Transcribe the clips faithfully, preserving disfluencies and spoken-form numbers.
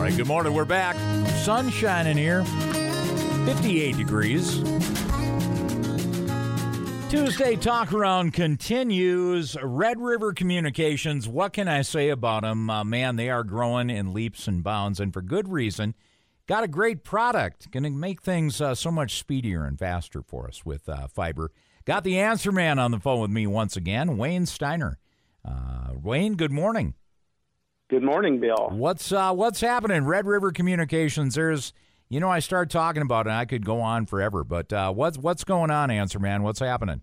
right, good morning. We're back. Sun shining here. fifty-eight degrees. Tuesday Talk Around continues. Red River Communications, what can I say about them? Uh, man, they are growing in leaps and bounds, and for good reason. Got a great product. Going to make things uh, so much speedier and faster for us with uh, fiber. Got the answer man on the phone with me once again, Wayne Steiner. Uh, Wayne, good morning. Good morning, Bill. What's uh, what's happening? Red River Communications, there's... You know, I start talking about it, and I could go on forever, but uh, what's what's going on, Answer Man? What's happening?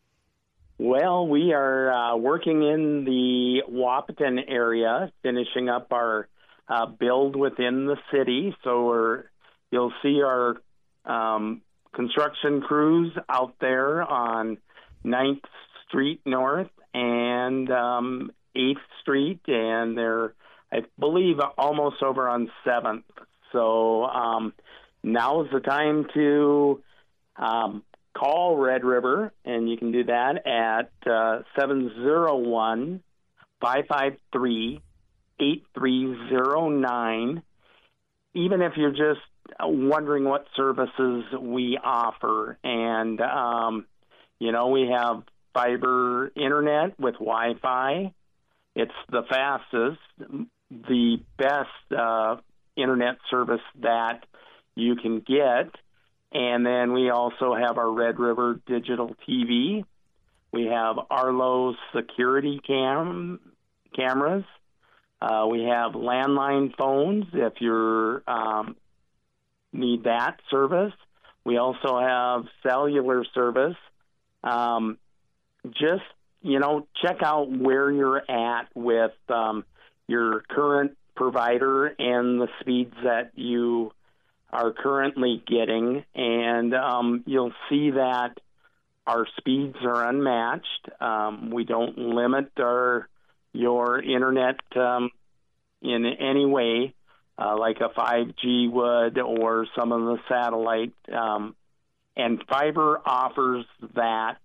Well, we are uh, working in the Wahpeton area, finishing up our uh, build within the city. So we're, you'll see our um, construction crews out there on ninth Street North and um, eighth Street, and they're, I believe, almost over on seventh. So um, now is the time to um, call Red River, and you can do that at uh, seven oh one, five five three, eight three oh nine. Even if you're just wondering what services we offer. And, um, you know, we have fiber internet with Wi-Fi. It's the fastest, the best uh internet service that you can get. And then we also have our Red River digital T V. We have Arlo's security cam cameras. Uh, we have landline phones if you um, need that service. We also have cellular service. Um, just, you know, check out where you're at with um, your current provider and the speeds that you are currently getting, and um, you'll see that our speeds are unmatched. Um, we don't limit our your internet um, in any way, uh, like a five G would or some of the satellite. Um, and fiber offers that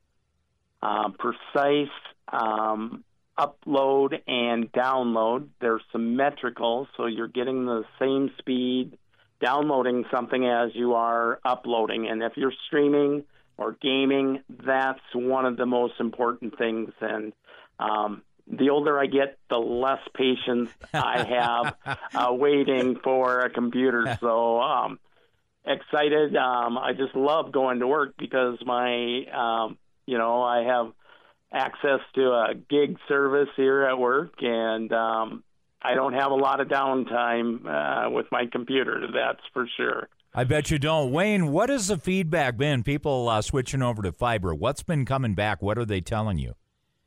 uh, precise um, upload and download. They're symmetrical, so you're getting the same speed downloading something as you are uploading. And if you're streaming or gaming, that's one of the most important things. And um, the older I get, the less patience I have uh, waiting for a computer. So um, excited. Um, I just love going to work because my, um, you know, I have access to a gig service here at work, and um, I don't have a lot of downtime uh, with my computer, that's for sure. I bet you don't. Wayne, what has the feedback been? People uh, switching over to fiber, what's been coming back? What are they telling you?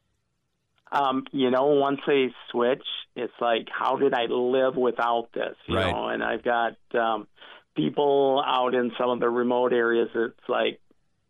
Um, you know, once they switch, it's like, how did I live without this? You right. know, and I've got um, people out in some of the remote areas, it's like,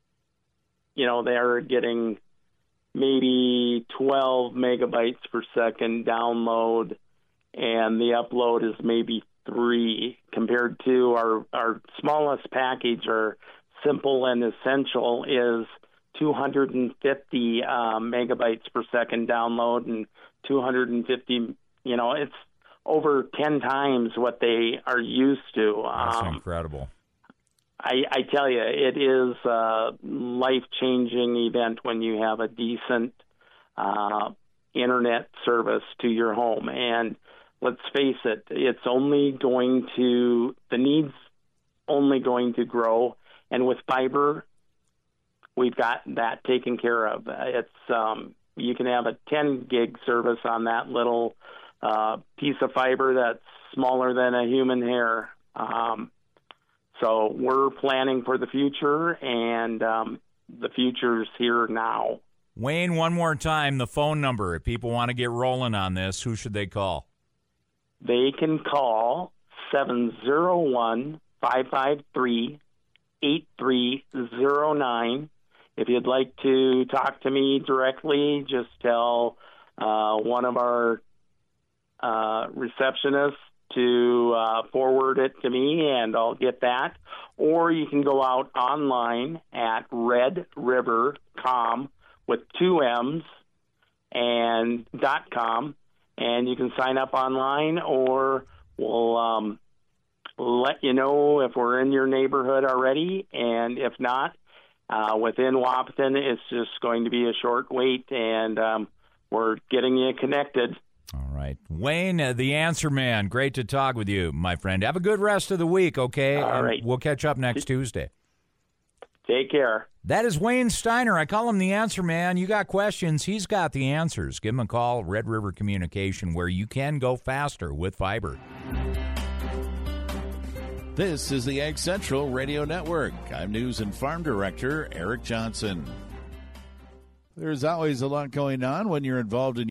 you know, they're getting maybe twelve megabytes per second download, and the upload is maybe three, compared to our, our smallest package, our simple and essential, is two hundred fifty uh, megabytes per second download, and two hundred fifty, you know, it's over ten times what they are used to. That's um, incredible. I, I tell you, it is a life-changing event when you have a decent uh, internet service to your home. And let's face it, it's only going to, the need's only going to grow. And with fiber, we've got that taken care of. It's um, you can have a ten gig service on that little uh, piece of fiber that's smaller than a human hair. Um, so we're planning for the future, and um, the future's here now. Wayne, one more time, the phone number. If people want to get rolling on this, who should they call? They can call seven oh one, five five three, eight three oh nine. If you'd like to talk to me directly, just tell uh, one of our uh, receptionists to uh, forward it to me, and I'll get that. Or you can go out online at Red River Com with two M's and dot com, and you can sign up online, or we'll um, let you know if we're in your neighborhood already, and if not, uh, within Wahpeton, it's just going to be a short wait, and um, we're getting you connected. All right. Wayne, uh, the answer man, great to talk with you, my friend. Have a good rest of the week, okay? All and right. We'll catch up next Tuesday. Take care. That is Wayne Steiner. I call him the answer man. You got questions, he's got the answers. Give him a call, Red River Communication, where you can go faster with fiber. This is the Ag Central Radio Network. I'm News and Farm Director Eric Johnson. There's always a lot going on when you're involved in